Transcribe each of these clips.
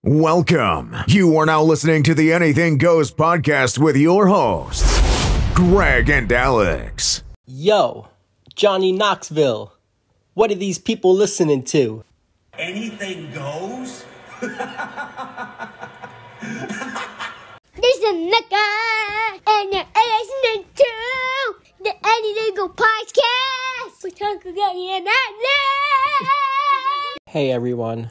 Welcome. You are now listening to the Anything Goes podcast with your hosts, Greg and Alex. Yo, Johnny Knoxville. What are these people listening to? Anything goes? This is Mecca, and you're listening to the Anything Goes podcast. We're talking about that. Hey everyone.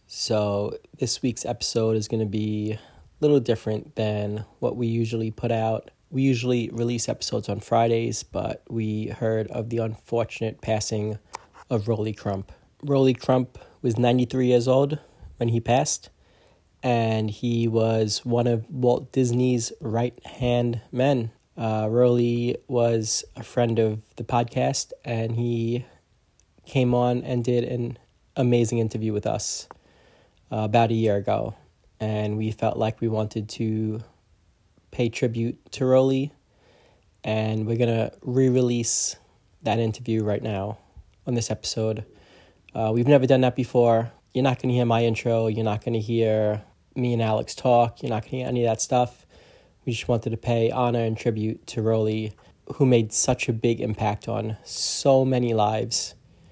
So this week's episode is going to be a little different than what we usually put out. We usually release episodes on Fridays, but we heard of the unfortunate passing of Rolly Crump. Rolly Crump was 93 years old when he passed, and he was one of Walt Disney's right-hand men. Rolly was a friend of the podcast, and he came on and did an amazing interview with us about a year ago, and we felt like we wanted to pay tribute to Rolly, and we're gonna re-release that interview right now on this episode. We've never done that before. You're not gonna hear my intro. You're not gonna hear me and Alex talk. You're not gonna hear any of that stuff. We just wanted to pay honor and tribute to Rolly, who made such a big impact on so many lives,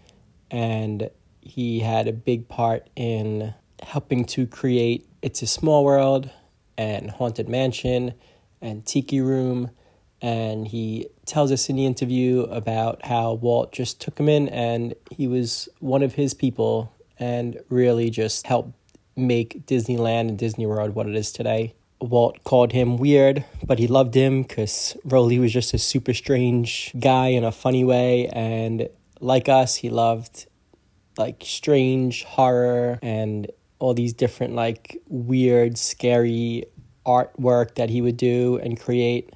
and he had a big part in helping to create It's a Small World and Haunted Mansion and Tiki Room. And he tells us in the interview about how Walt just took him in and he was one of his people and really just helped make Disneyland and Disney World what it is today. Walt called him weird, but he loved him because Rolly was just a super strange guy in a funny way. And like us, he loved like strange horror and all these different like weird, scary artwork that he would do and create.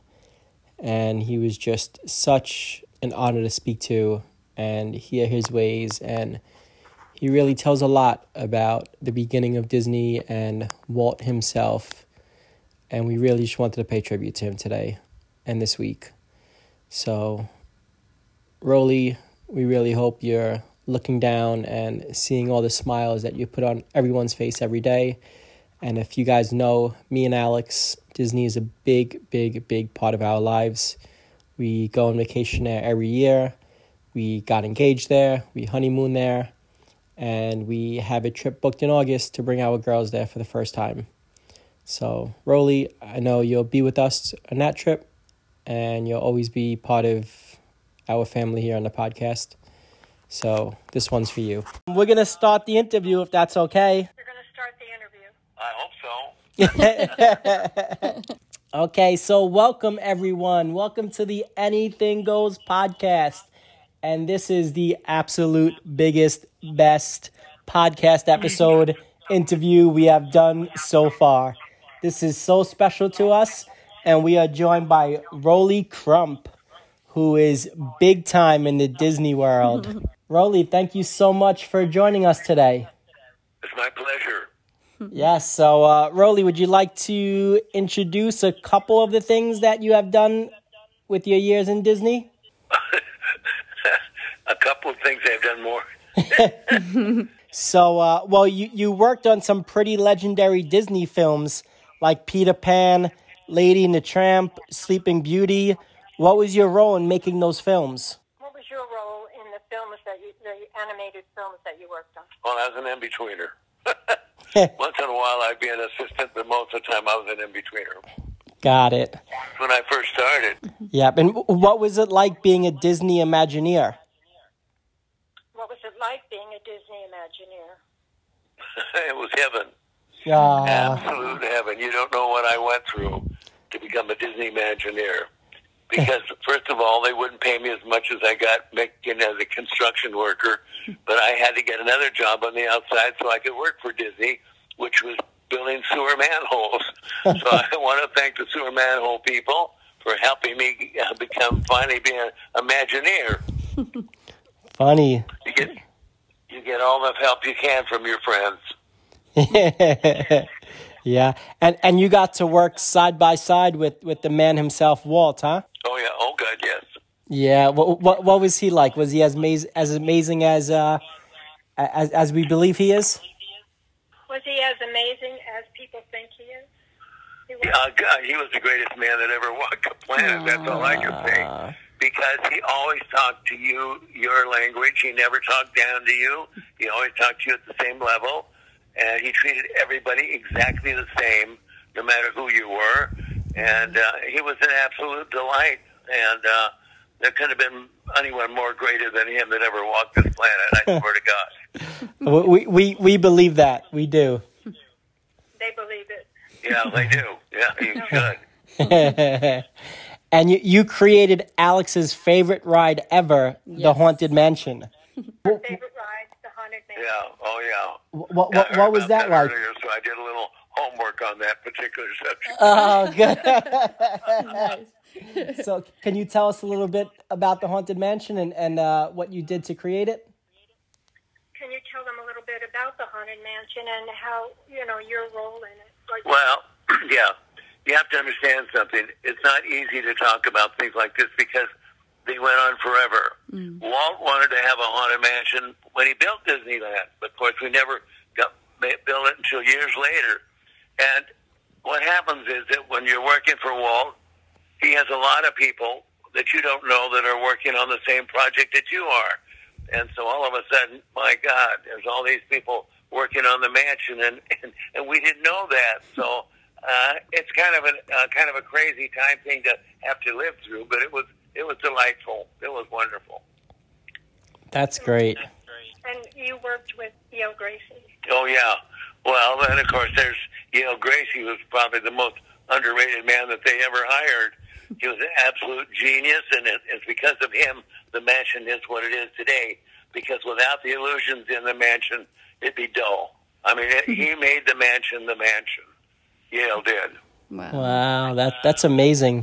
And he was just such an honor to speak to and hear his ways. And he really tells a lot about the beginning of Disney and Walt himself. And we really just wanted to pay tribute to him today and this week. So, Rolly, we really hope you're looking down and seeing all the smiles that you put on everyone's face every day. And if you guys know me and Alex, Disney is a big, big, big part of our lives. We go on vacation there every year. We got engaged there. We honeymoon there. And we have a trip booked in August to bring our girls there for the first time. So, Rolly, I know you'll be with us on that trip. And you'll always be part of our family here on the podcast. So this one's for you. We're going to start the interview if that's okay. You're going to start the interview. I hope so. Okay, so welcome everyone. Welcome to the Anything Goes podcast. And this is the absolute biggest, best podcast episode interview we have done so far. This is so special to us. And we are joined by Rolly Crump, who is big time in the Disney world. Rolly, thank you so much for joining us today. It's my pleasure. Yes, so Rolly, would you like to introduce a couple of the things that you have done with your years in Disney? A couple of things I've done more. So, well, you worked on some pretty legendary Disney films like Peter Pan, Lady and the Tramp, Sleeping Beauty. What was your role in making those films? What was your role in the films the animated films that you worked on? Well, I was an in-betweener. Once in a while I'd be an assistant, but most of the time I was an in-betweener. Got it. When I first started. Yep, and what was it like being a Disney Imagineer? What was it like being a Disney Imagineer? It was heaven. Absolute heaven. You don't know what I went through to become a Disney Imagineer. Because, first of all, they wouldn't pay me as much as I got making as a construction worker. But I had to get another job on the outside so I could work for Disney, which was building sewer manholes. So I want to thank the sewer manhole people for helping me finally be an Imagineer. Funny. You get all the help you can from your friends. Yeah, and you got to work side by side with the man himself, Walt, huh? Oh yeah, oh God, yes. Yeah, what was he like? Was he as amazing as we believe he is? Was he as amazing as people think he is? God, he was the greatest man that ever walked the planet. That's all I can say. Because he always talked to you, your language. He never talked down to you. He always talked to you at the same level. And he treated everybody exactly the same, no matter who you were. And he was an absolute delight. And there couldn't have been anyone more greater than him that ever walked this planet, I swear to God. We believe that. We do. They believe it. Yeah, they do. Yeah, you should. And you created Alex's favorite ride ever, the Haunted Mansion. Her favorite ride, the Haunted Mansion. Yeah, oh yeah. What was that like? Earlier, so I did a little homework on that particular subject. Oh, good. Nice. So can you tell us a little bit about the Haunted Mansion and what you did to create it? Can you tell them a little bit about the Haunted Mansion and how, your role in it? Well, yeah. You have to understand something. It's not easy to talk about things like this because they went on forever. Walt wanted to have a Haunted Mansion when he built Disneyland. But, of course, we never built it until years later. And what happens is that when you're working for Walt, he has a lot of people that you don't know that are working on the same project that you are. And so all of a sudden, my God, there's all these people working on the mansion, and we didn't know that. So it's kind of a crazy time thing to have to live through, but it was delightful. It was wonderful. That's great. And you worked with Yale Gracie. Oh yeah. Well, and of course, there's Yale Gracie, was probably the most underrated man that they ever hired. He was an absolute genius, and it's because of him the mansion is what it is today. Because without the illusions in the mansion, it'd be dull. I mean, he made the mansion the mansion. Yale did. Wow, that's amazing.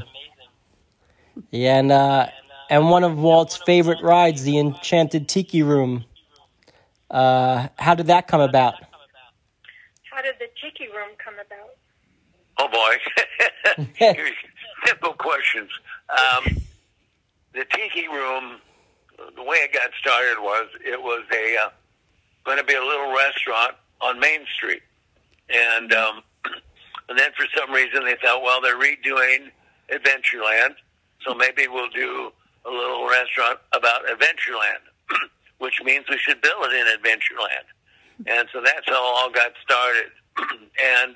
Yeah, and one of Walt's favorite rides, the Enchanted Tiki Room. How did that come about? How did the Tiki Room come about? Oh boy, simple questions. The Tiki Room, the way it got started was it was going to be a little restaurant on Main Street, and then for some reason they thought, well, they're redoing Adventureland, so maybe we'll do a little restaurant about Adventureland, which means we should build it in Adventureland. And so that's how it all got started. And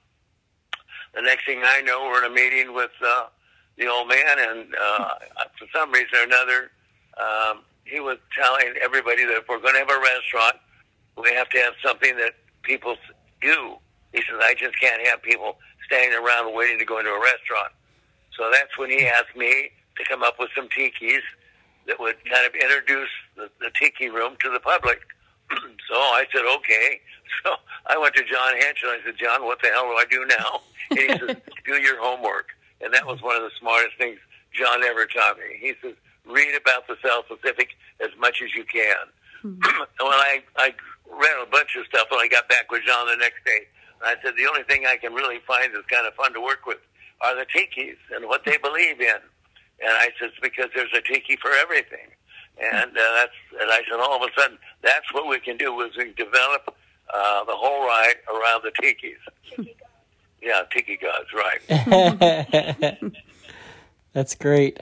the next thing I know, we're in a meeting with the old man, and for some reason or another, he was telling everybody that if we're going to have a restaurant, we have to have something that people do. He says, I just can't have people standing around waiting to go into a restaurant. So that's when he asked me to come up with some tikis that would kind of introduce the Tiki Room to the public. So I said, okay. So I went to John Hench, and I said, John, what the hell do I do now? And he says, do your homework. And that was one of the smartest things John ever taught me. He says, read about the South Pacific as much as you can. Well, I read a bunch of stuff when I got back with John the next day. And I said, the only thing I can really find that's kind of fun to work with are the tikis and what they believe in. And I said, it's because there's a tiki for everything. And and I said, all of a sudden, that's what we can do, is we develop the whole ride around the tikis. Tiki gods. Yeah, tiki gods, right. That's great.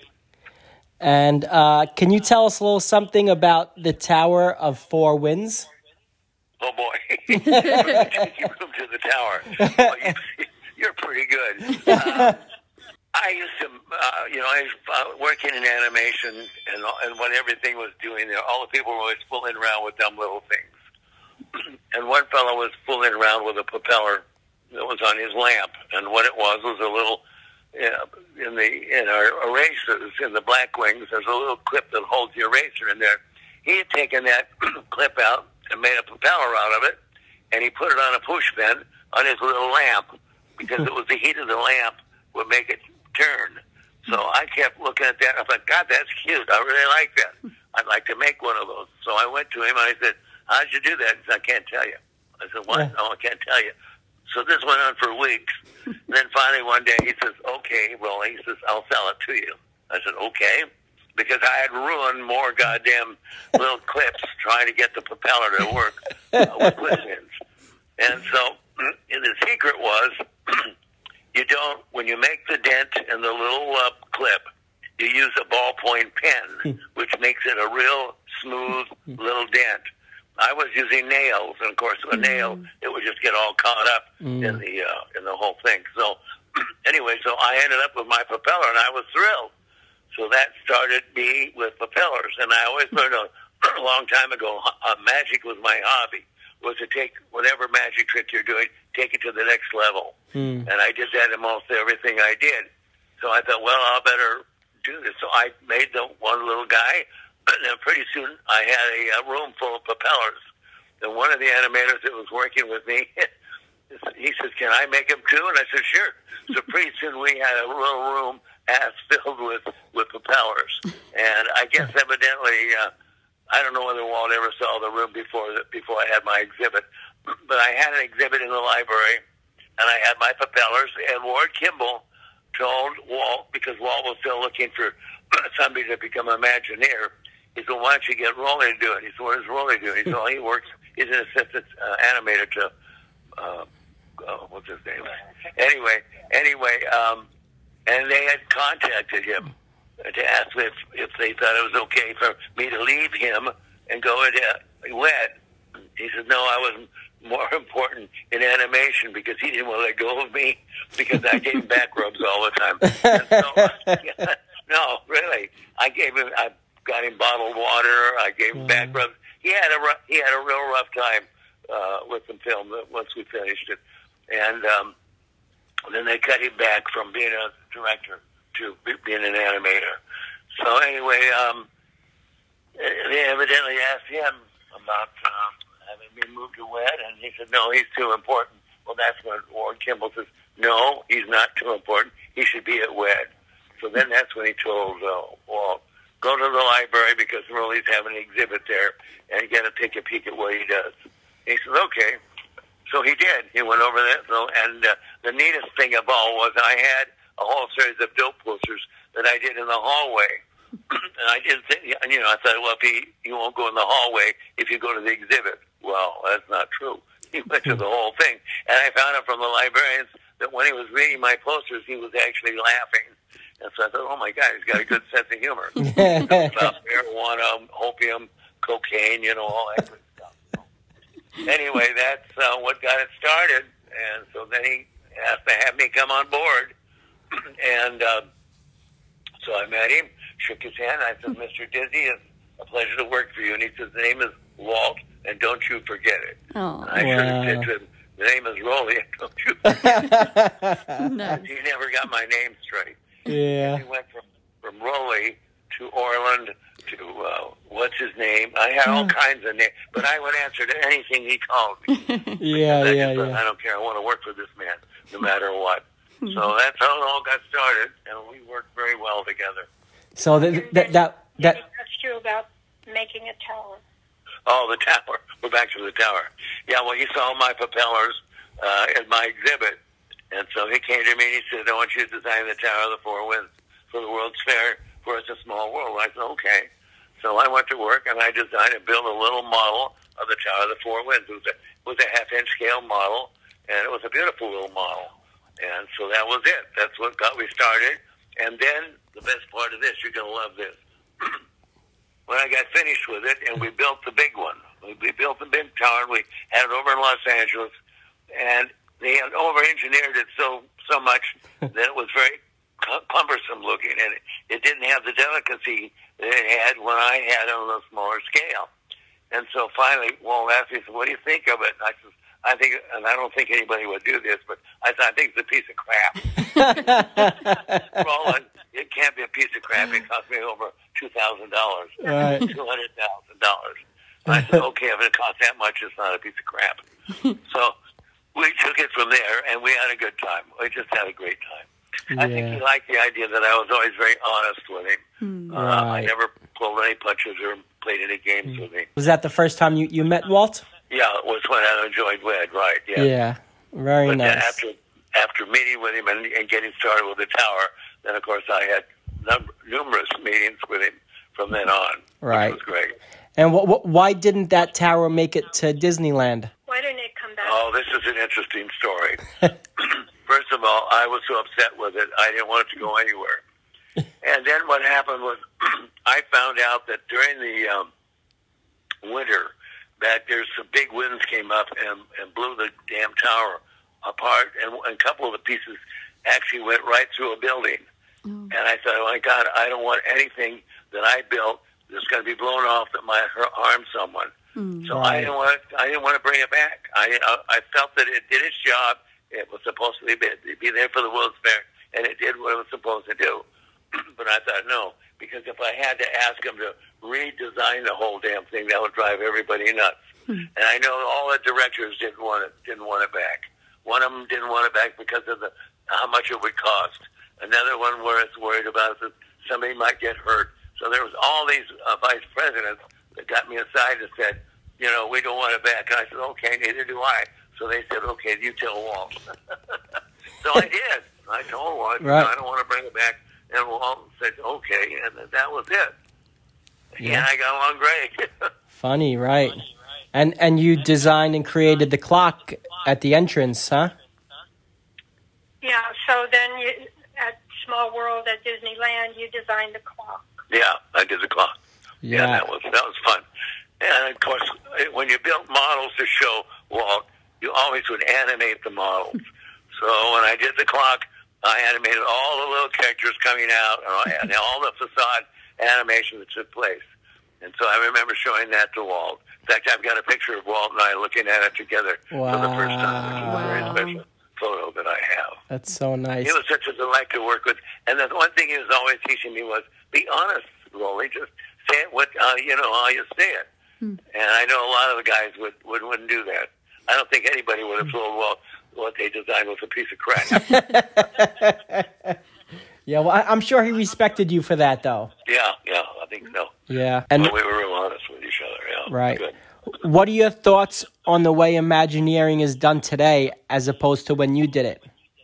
And can you tell us a little something about the Tower of Four Winds? Oh, boy. From the tiki room to the tower. Well, you're pretty good. I used to, I was working in animation, and when everything was doing there, all the people were always fooling around with dumb little things. And one fellow was fooling around with a propeller that was on his lamp, and what it was a little, in our erasers, in the black wings, there's a little clip that holds the eraser in there. He had taken that clip out and made a propeller out of it, and he put it on a push pin on his little lamp, because it was the heat of the lamp would make it turn. So I kept looking at that, and I thought, God, that's cute. I really like that. I'd like to make one of those. So I went to him, and I said, how'd you do that? He said, I can't tell you. I said, what? No, I can't tell you. So this went on for weeks. And then finally one day he says, okay, well, he says, I'll sell it to you. I said, okay. Because I had ruined more goddamn little clips trying to get the propeller to work with push pins. And so the secret was you don't, when you make the dent in the little clip, you use a ballpoint pen, which makes it a real smooth little dent. I was using nails, and of course, with a nail, it would just get all caught up in the whole thing. So anyway, so I ended up with my propeller, and I was thrilled. So that started me with propellers, and I always learned a long time ago, magic was my hobby, was to take whatever magic trick you're doing, take it to the next level. And I did that in most everything I did. So I thought, well, I better do this. So I made the one little guy, and then pretty soon I had a room full of propellers. And one of the animators that was working with me, he says, can I make them too? And I said, sure. So pretty soon we had a little room as filled with propellers. And I guess evidently, I don't know whether Walt ever saw the room before I had my exhibit, but I had an exhibit in the library, and I had my propellers, and Ward Kimball told Walt, because Walt was still looking for somebody to become an Imagineer, he said, why don't you get Rolly to do it? He said, what does Rolly do? He said, well, he's an assistant animator to, what's his name? Anyway, and they had contacted him to ask if they thought it was okay for me to leave him and go into WED. He said, no, I was more important in animation because he didn't want to let go of me because I gave him back rubs all the time. And so, no, really, I got him bottled water. I gave him back rubs. He had a real rough time with some film once we finished it, and then they cut him back from being a director to being an animator. So anyway, they evidently asked him about having me moved to WED, and he said, no, he's too important. Well, that's when Ward Kimball says, no, he's not too important. He should be at WED. So then that's when he told Walt, go to the library because Rolly's having an exhibit there, and you got to take a peek at what he does. And he said, okay. So he did. He went over there. So, and the neatest thing of all was I had a whole series of dope posters that I did in the hallway. And I didn't think, I thought, well, if he won't go in the hallway if you go to the exhibit. Well, that's not true. He went to the whole thing. And I found out from the librarians that when he was reading my posters, he was actually laughing. And so I thought, oh, my God, he's got a good sense of humor. About marijuana, opium, cocaine, all that good stuff. So, anyway, that's what got it started. And so then he asked to have me come on board. And so I met him, shook his hand. I said, Mr. Disney, it's a pleasure to work for you. And he says, the name is Walt, and don't you forget it. Oh, and I should have said to him, the name is Rolly, and don't you forget it. Nice. He never got my name straight. Yeah. He went from Rolly to Orland to, what's his name? I had all kinds of names, but I would answer to anything he called me. Yeah. I don't care. I want to work for this man, no matter what. So that's how it all got started, and we worked very well together. So that That's true about making a tower. Oh, the tower. We're back to the tower. Yeah, well, he saw my propellers at my exhibit, and so he came to me and he said, I want you to design the Tower of the Four Winds for the World's Fair for It's a Small World. I said, okay. So I went to work, and I designed and built a little model of the Tower of the Four Winds. It was a half-inch scale model, and it was a beautiful little model. And so that was it. That's what got me started. And then the best part of this, you're going to love this. When I got finished with it, and we built the big one, we built the big tower, we had it over in Los Angeles, and they had over-engineered it so much that it was very cumbersome looking, and it didn't have the delicacy that it had when I had it on a smaller scale. And so finally, Walt asked me, what do you think of it? And I said, I think, and I don't think anybody would do this, but I said, I think it's a piece of crap. Roland, it can't be a piece of crap. It cost me over $2,000. Right. $200,000. I said, okay, if it costs that much, it's not a piece of crap. So we took it from there, and we had a good time. We just had a great time. I think he liked the idea that I was always very honest with him. I never pulled any punches or played any games with him. Was that the first time you met Walt? Yeah, it was when I joined WED, right? Yeah. Yeah, very nice. After meeting with him and getting started with the tower, then of course I had numerous meetings with him from then on. Right. Which was great. And why didn't that tower make it to Disneyland? Why didn't it come back? Oh, this is an interesting story. First of all, I was so upset with it, I didn't want it to go anywhere. And then what happened was I found out that during the winter that there's some big winds came up and blew the damn tower apart, and a couple of the pieces actually went right through a building. And I thought, oh my God, I don't want anything that I built that's going to be blown off that might harm someone. So I didn't want to bring it back. I felt that it did its job. It was supposed to be there for the World's Fair, and it did what it was supposed to do. But I thought, no, because if I had to ask them to redesign the whole damn thing, that would drive everybody nuts. And I know all the directors didn't want it back. One of them didn't want it back because of how much it would cost. Another one was worried about that somebody might get hurt. So there was all these vice presidents that got me aside and said, you know, we don't want it back. And I said, okay, neither do I. So they said, okay, you tell Walt. So I did. I told Walt, Right. I don't want to bring it back. And Walt said, okay, and that was it. Yeah. And I got along great. Funny, right? And you designed and created the clock at the entrance, huh? Yeah, so then at Small World at Disneyland, you designed the clock. Yeah, I did the clock. Yeah. That was fun. And of course, when you built models to show Walt, you always would animate the models. So when I did the clock, I animated all the little characters coming out and all the facade animation that took place. And so I remember showing that to Walt. In fact, I've got a picture of Walt and I looking at it together for the first time, which is a very special photo that I have. That's so nice. He was such a delight to work with. And the one thing he was always teaching me was, be honest, Rolly. Just say it how you say it. And I know a lot of the guys wouldn't do that. I don't think anybody would have told Walt what they designed was a piece of crap. Yeah, well, I'm sure he respected you for that, though. Yeah, I think so. Yeah. And But we were real honest with each other, yeah. right. Good. What are your thoughts on the way Imagineering is done today as opposed to when you did it?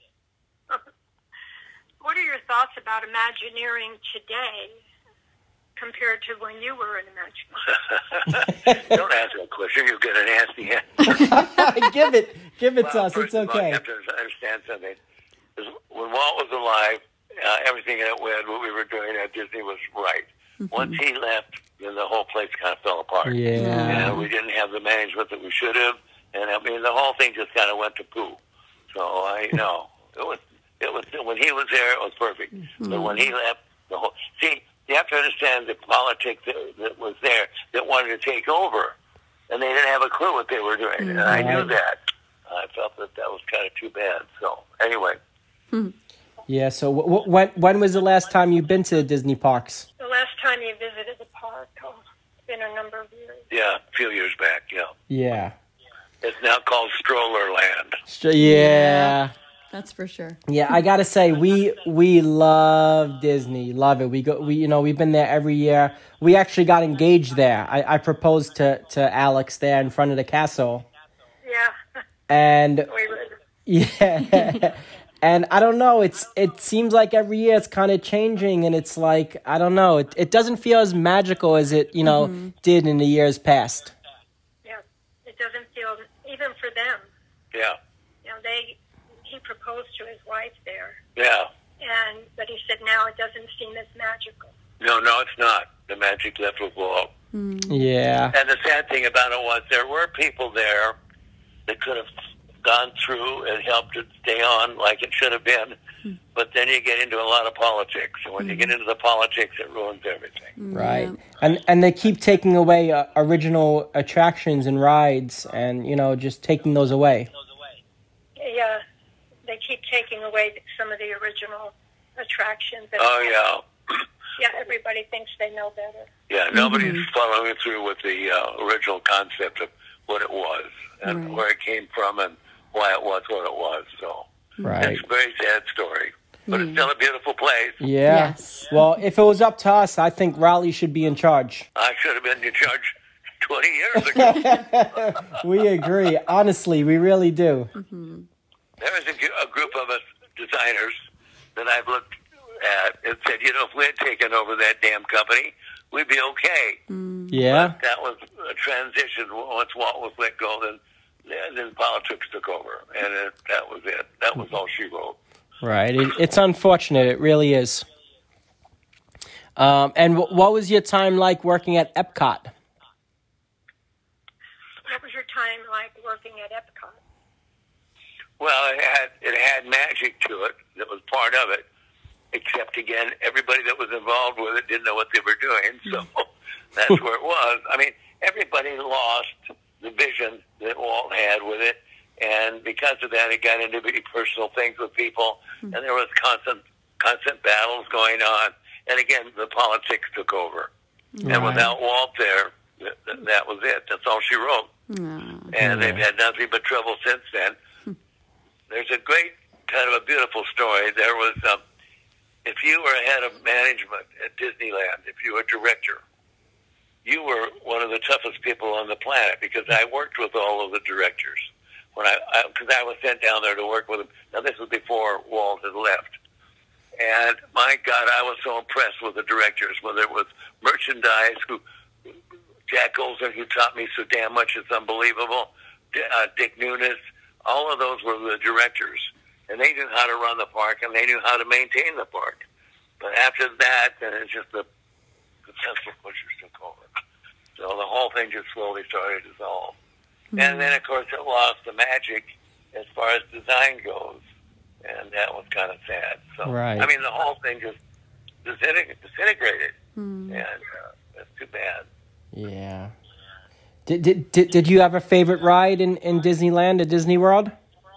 What are your thoughts about Imagineering today compared to when you were in Imagineering? Don't ask that question. You'll get an nasty answer. Give it to us. First It's of all, okay. you have to understand something. When Walt was alive, everything that what we were doing at Disney was right. Once he left, then the whole place kind of fell apart. Yeah. And we didn't have the management that we should have, and I mean the whole thing just kind of went to poo. So I know it was when he was there, it was perfect. But when he left, you have to understand the politics that was there that wanted to take over, and they didn't have a clue what they were doing, and I knew that. I felt that was kind of too bad. So anyway. Yeah, so when was the last time you've been to the Disney parks? The last time you visited the park, it's been a number of years. Yeah, a few years back, yeah. Yeah. It's now called Stroller Land. Yeah. That's for sure. Yeah, I gotta say, we love Disney. Love it. We've been there every year. We actually got engaged there. I proposed to Alex there in front of the castle. Yeah. And yeah. And I don't know, it seems like every year it's kind of changing, and it's like, I don't know, it doesn't feel as magical as it, did in the years past. Yeah, it doesn't feel, even for them. Yeah. He proposed to his wife there. Yeah. But he said now it doesn't seem as magical. No, it's not. The magic left with Walt. Yeah. And the sad thing about it was there were people there that could have gone through and helped it stay on like it should have been. But then you get into a lot of politics. And when you get into the politics, it ruins everything. Right. And they keep taking away original attractions and rides and, just taking those away. Yeah, they keep taking away some of the original attractions. Oh, yeah. Yeah, everybody thinks they know better. Yeah, nobody's following through with the original concept of what it was and where it came from and why it was what it was. So Right. it's a very sad story, but it's still a beautiful place. Yeah. Yes. Well, if it was up to us, I think Raleigh should be in charge. I should have been in charge 20 years ago. We agree. Honestly, we really do. There was a group of us designers that I've looked at and said, if we had taken over that damn company, we'd be okay. Yeah. But that was a transition. Once Walt was let go, then then politics took over, and that was it. That was all she wrote. Right. It's unfortunate. It really is. And what was your time like working at Epcot? What was your time like working at Epcot? Well, it had magic to it. That was part of it. Except, again, everybody that was involved with it didn't know what they were doing, so that's where it was. I mean, everybody lost the vision that Walt had with it, and because of that, it got into very personal things with people, and there was constant battles going on. And again, the politics took over. Right. And without Walt there, that was it. That's all she wrote. And they've had nothing but trouble since then. There's a great, kind of a beautiful story. There was, if you were head of management at Disneyland, if you were director, you were one of the toughest people on the planet, because I worked with all of the directors. Because I was sent down there to work with them. Now, this was before Walt had left. And, my God, I was so impressed with the directors, whether it was merchandise, Jack Olson, who taught me so damn much, it's unbelievable, Dick Nunes, all of those were the directors. And they knew how to run the park, and they knew how to maintain the park. But after that, then it's just the pencil pushers took over. So the whole thing just slowly started to dissolve. And then, of course, it lost the magic as far as design goes. And that was kind of sad. So, right. I mean, the whole thing just disintegrated. And that's too bad. Yeah. Did you have a favorite ride in Disneyland at Disney World?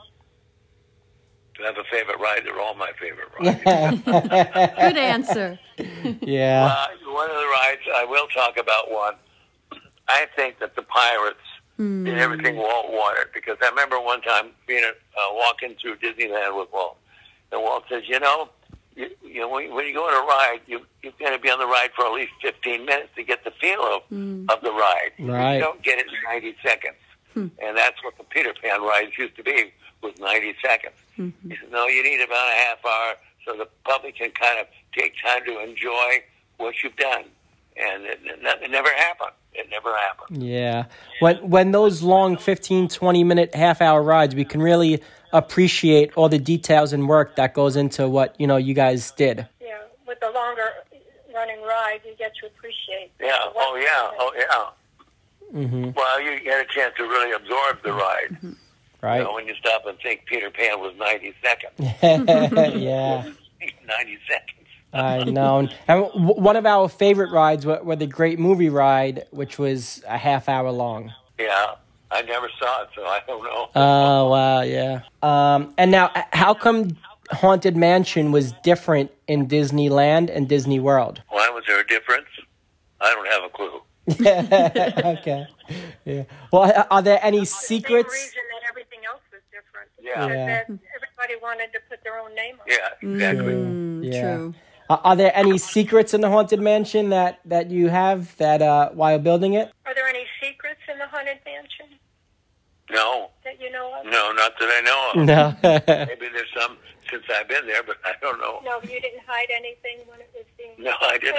Do I have a favorite ride? They're all my favorite rides. Good answer. Yeah. One of the rides, I will talk about one. I think that the Pirates did everything Walt wanted, because I remember one time being walking through Disneyland with Walt, and Walt says, you know, when you go on a ride, you're going to be on the ride for at least 15 minutes to get the feel of the ride. Right. You don't get it in 90 seconds. And that's what the Peter Pan rides used to be, was 90 seconds. He said, no, you need about a half hour so the public can kind of take time to enjoy what you've done. And it never happened. It never happened. Yeah. When those long 15, 20-minute, half-hour rides, we can really appreciate all the details and work that goes into what, you guys did. Yeah, with the longer running ride, you get to appreciate. Yeah, oh yeah. Mm-hmm. Well, you get a chance to really absorb the ride. Right. When you stop and think Peter Pan was 90 seconds. Yeah. 90 seconds. I know. And one of our favorite rides were the Great Movie Ride, which was a half hour long. Yeah, I never saw it, so I don't know. Oh, wow, yeah. And now, how come Haunted Mansion was different in Disneyland and Disney World? Why was there a difference? I don't have a clue. Okay. Yeah. Well, are there any secrets? The reason that everything else was different. Yeah. That everybody wanted to put their own name on it. Yeah, exactly. Yeah. True. Are there any secrets in the Haunted Mansion that you have that while building it? Are there any secrets in the Haunted Mansion No. that you know of? No, not that I know of. No. Maybe there's some since I've been there, but I don't know. No, you didn't hide anything when it was being... No,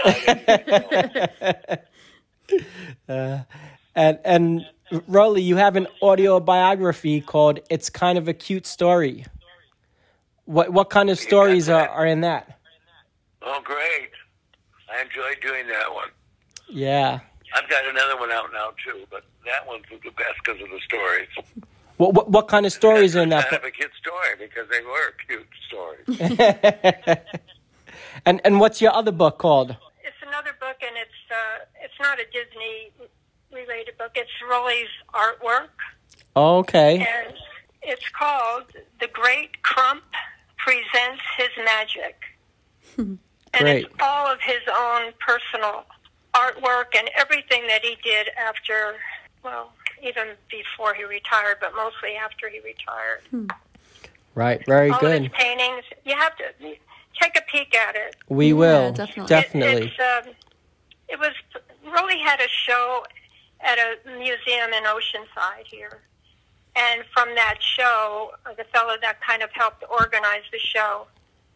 I didn't. And Rolly, you have an autobiography called "It's Kind of a Cute Story." What kind of stories are in that? Oh, great! I enjoyed doing that one. Yeah. I've got another one out now too, but that one's the best because of the stories. What kind of stories are in that? Kind of a cute story because they were cute stories. And what's your other book called? It's another book, and it's not a Disney-related book. It's Rolly's artwork. Okay. And it's called The Great Crump Presents His Magic. And Great. it's all of his own personal artwork and everything that he did after, well, even before he retired, but mostly after he retired. Right. Very all good. of his paintings. You have to take a peek at it. We will. Definitely. It was, Rolly had a show at a museum in Oceanside here. And from that show, the fellow that kind of helped organize the show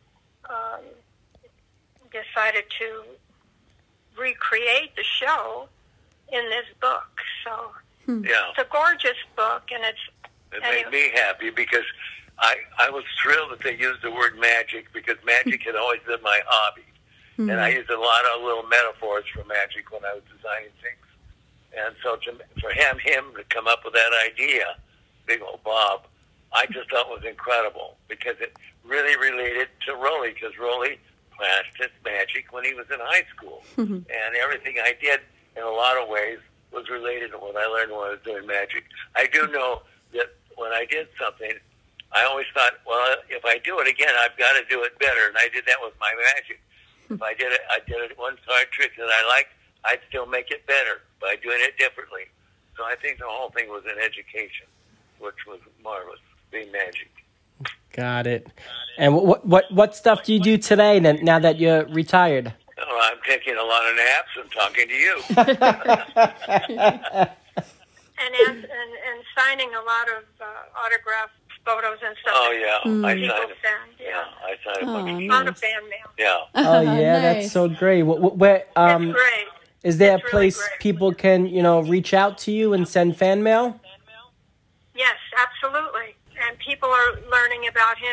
decided to recreate the show in this book. So Yeah. it's a gorgeous book, and it's It made me happy because I was thrilled that they used the word magic, because magic had always been my hobby. And I used a lot of little metaphors for magic when I was designing things. And so for him to come up with that idea, big old Bob, I just thought was incredible, because it really related to Rolly, because Rolly practiced magic when he was in high school. And everything I did, in a lot of ways, was related to what I learned when I was doing magic. I do know that when I did something, I always thought, well, if I do it again, I've got to do it better. And I did that with my magic. If I did it one card trick that I liked, I'd still make it better by doing it differently. So I think the whole thing was an education, which was marvelous, being magic. Got it. And what stuff do you do today then, now that you're retired? Oh, I'm taking a lot of naps and talking to you. and signing a lot of autograph photos and stuff. Oh, yeah. I People signed send, Yeah, I signed a bunch of A people. lot of fan mail. Yeah. Oh yeah, Nice. that's so great. Where It's great. is there It's a really place great. people can reach out to you and send fan mail? Yes, absolutely. And people are learning about him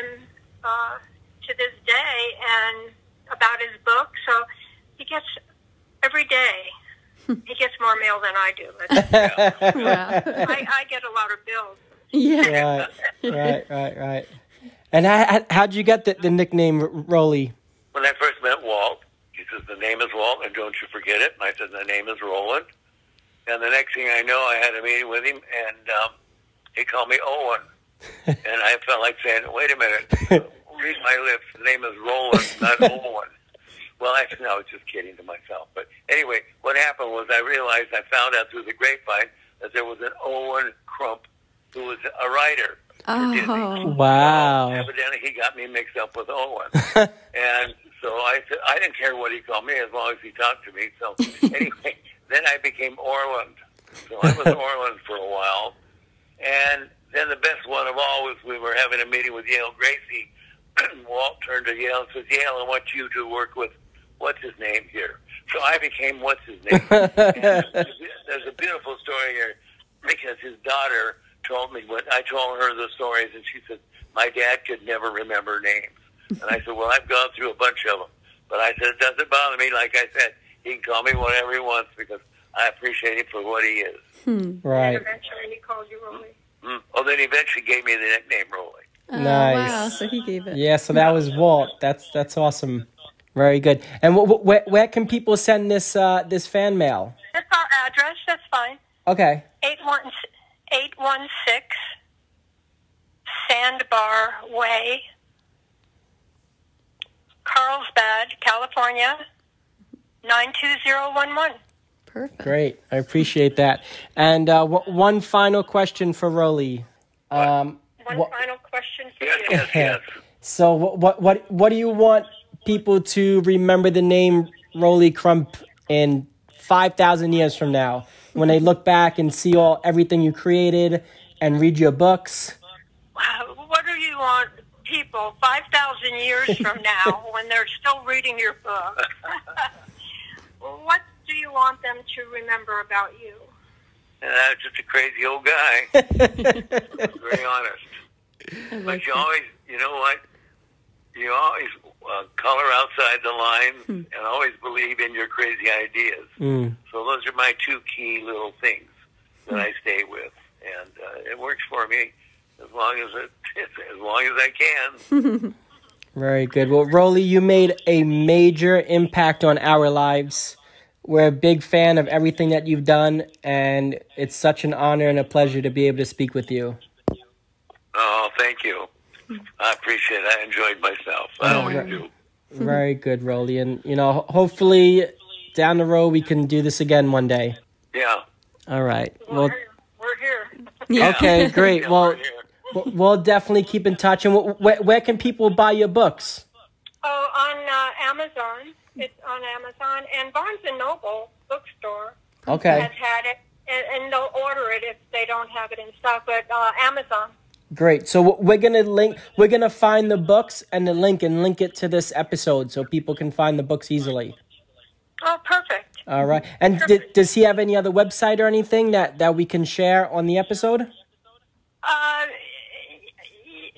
to this day and about his book. So he gets, every day, he gets more mail than I do. Wow. I get a lot of bills. Yeah. Right. And how'd you get the nickname Rolly? When I first met Walt, he says, the name is Walt, and don't you forget it. And I said, the name is Roland. And the next thing I know, I had a meeting with him, and he called me Owen. And I felt like saying, wait a minute, read my lips. The name is Roland, not Owen. Well, actually, no, I was just kidding to myself. But anyway, what happened was I realized, I found out through the grapevine that there was an Owen Crump who was a writer for Disney. Oh. Wow. Evidently, he got me mixed up with Owen. And so I said, I didn't care what he called me as long as he talked to me. So anyway, then I became Orland. So I was Orland for a while. And then the best one of all was we were having a meeting with Yale Gracie. Walt turned to Yale and says, Yale, I want you to work with what's his name here. So I became what's his name. And there's a beautiful story here, because his daughter told me, when I told her the stories, and she said, my dad could never remember names. And I said, well, I've gone through a bunch of them. But I said, it doesn't bother me. Like I said, he can call me whatever he wants, because I appreciate him for what he is. Right. And eventually he called you Rolly. Oh, then he eventually gave me the nickname Rolly. Oh, Nice. wow. So he gave it. Yeah, so that was Walt. That's awesome. Very good. And where can people send this fan mail? That's our address. That's fine. Okay. 816 Sandbar Way, Carlsbad, California, 92011. Perfect. Great. I appreciate that. And one final question for Rolly. One final question for you. Yes. So what do you want people to remember the name Rolly Crump in 5,000 years from now, when they look back and see everything you created and read your books? What do you want people 5,000 years from now, when they're still reading your book? What do you want them to remember about you? And I was just a crazy old guy. Very honest. But you always, you know what? You always color outside the lines and always believe in your crazy ideas. So those are my two key little things that I stay with, and it works for me as long as I can. Very good. Well, Rolly, you made a major impact on our lives. We're a big fan of everything that you've done, and it's such an honor and a pleasure to be able to speak with you. Oh, thank you. I appreciate it. I enjoyed myself. I always do. Very good, Rolly. And, hopefully down the road we can do this again one day. Yeah. All right. Well, We're here. Yeah. okay, great. Yeah, Well, we're here. we'll definitely keep in touch. And where can people buy your books? Oh, on Amazon. It's on Amazon, and Barnes & Noble bookstore Okay, has had it, and they'll order it if they don't have it in stock, but Amazon. great. So we're gonna find the books and link it to this episode so people can find the books easily. Oh, perfect. All right. And does he have any other website or anything that we can share on the episode?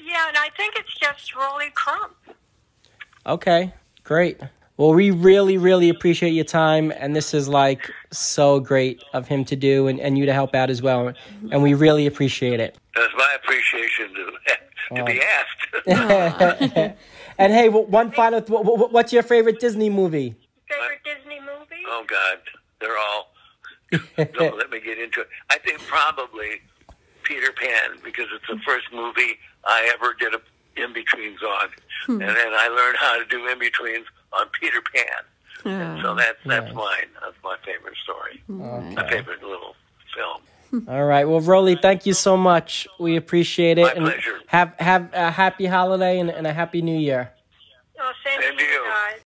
Yeah, and I think it's just Rolly Crump. Okay, great. Well, we really, really appreciate your time, and this is like so great of him to do and you to help out as well, and we really appreciate it. That's my appreciation to be asked. And hey, one final, what's your favorite Disney movie? Favorite Disney movie? Oh, God. They're all... Don't let me get into it. I think probably Peter Pan, because it's the first movie I ever did in-betweens on. And then I learned how to do in-betweens on Peter Pan. And so that's mine. That's my favorite story. Okay. My favorite little film. All right. Well, Rolly, thank you so much. We appreciate it. My pleasure. Have a happy holiday and a happy new year. Oh, same Same to to you you. guys.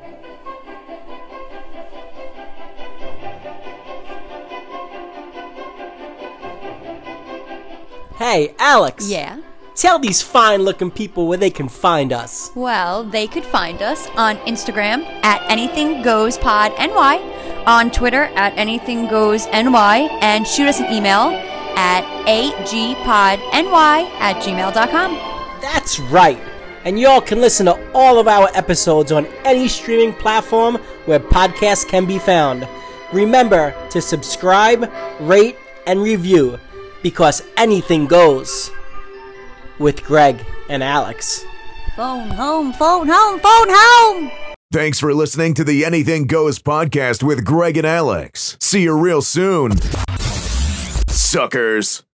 Hey, Alex. Yeah. Tell these fine-looking people where they can find us. Well, they could find us on Instagram at anythinggoespodny, on Twitter at anythinggoesny, and shoot us an email at agpodny@gmail.com. That's right. And y'all can listen to all of our episodes on any streaming platform where podcasts can be found. Remember to subscribe, rate, and review, because anything goes with Greg and Alex. Phone home, phone home, phone home! Thanks for listening to the Anything Goes podcast with Greg and Alex. See you real soon, suckers.